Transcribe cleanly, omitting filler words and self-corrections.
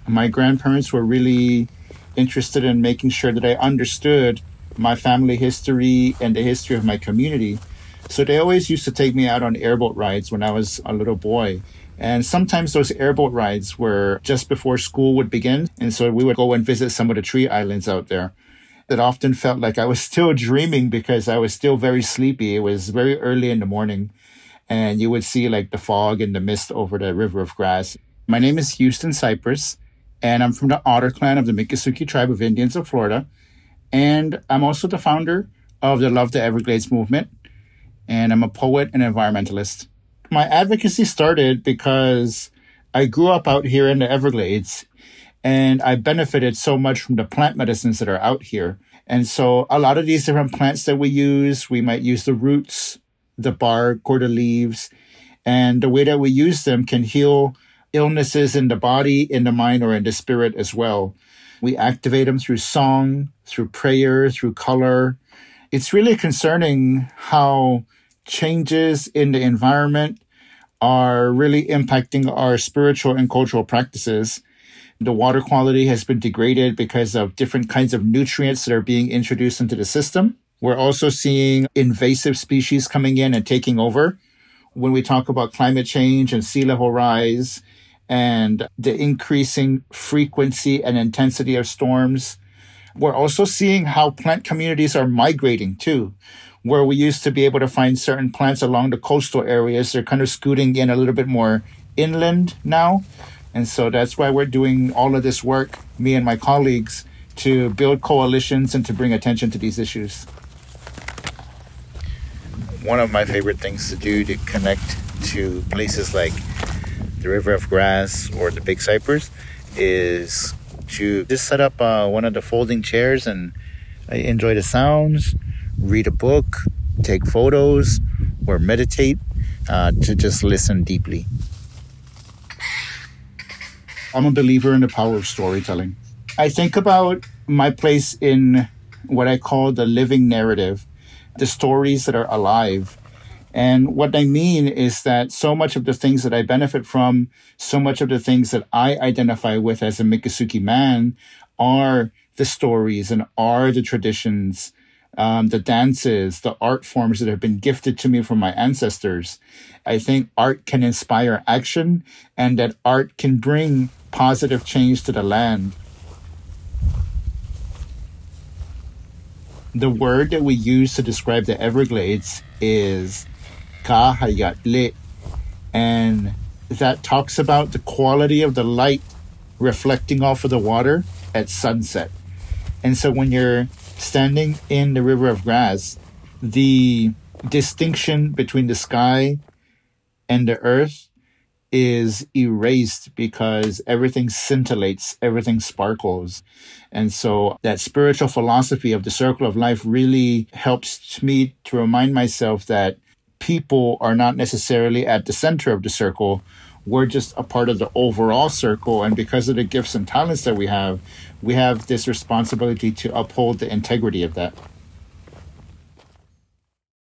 My grandparents were really interested in making sure that I understood my family history and the history of my community. So they always used to take me out on airboat rides when I was a little boy. And sometimes those airboat rides were just before school would begin. And so we would go and visit some of the tree islands out there. It often felt like I was still dreaming because I was still very sleepy. It was very early in the morning. And you would see like the fog and the mist over the River of Grass. My name is Houston Cypress, and I'm from the Otter Clan of the Miccosukee Tribe of Indians of Florida. And I'm also the founder of the Love the Everglades movement. And I'm a poet and environmentalist. My advocacy started because I grew up out here in the Everglades, and I benefited so much from the plant medicines that are out here. And so a lot of these different plants that we might use the roots, the bark, or the leaves. And the way that we use them can heal illnesses in the body, in the mind, or in the spirit as well. We activate them through song, through prayer, through color. It's really concerning how changes in the environment are really impacting our spiritual and cultural practices. The water quality has been degraded because of different kinds of nutrients that are being introduced into the system. We're also seeing invasive species coming in and taking over. When we talk about climate change and sea level rise and the increasing frequency and intensity of storms, we're also seeing how plant communities are migrating too. Where we used to be able to find certain plants along the coastal areas, they're kind of scooting in a little bit more inland now. And so that's why we're doing all of this work, me and my colleagues, to build coalitions and to bring attention to these issues. One of my favorite things to do to connect to places like the River of Grass or the Big Cypress is to just set up one of the folding chairs and enjoy the sounds, read a book, take photos, or meditate, to just listen deeply. I'm a believer in the power of storytelling. I think about my place in what I call the living narrative, the stories that are alive. And what I mean is that so much of the things that I benefit from, so much of the things that I identify with as a Miccosukee man are the stories and are the traditions, the dances, the art forms that have been gifted to me from my ancestors. I think art can inspire action and that art can bring positive change to the land. The word that we use to describe the Everglades is kahayatle, and that talks about the quality of the light reflecting off of the water at sunset. And so when you're standing in the River of Grass, the distinction between the sky and the earth is erased because everything scintillates, everything sparkles. And so that spiritual philosophy of the circle of life really helps me to remind myself that people are not necessarily at the center of the circle. We're just a part of the overall circle. And because of the gifts and talents that we have this responsibility to uphold the integrity of that.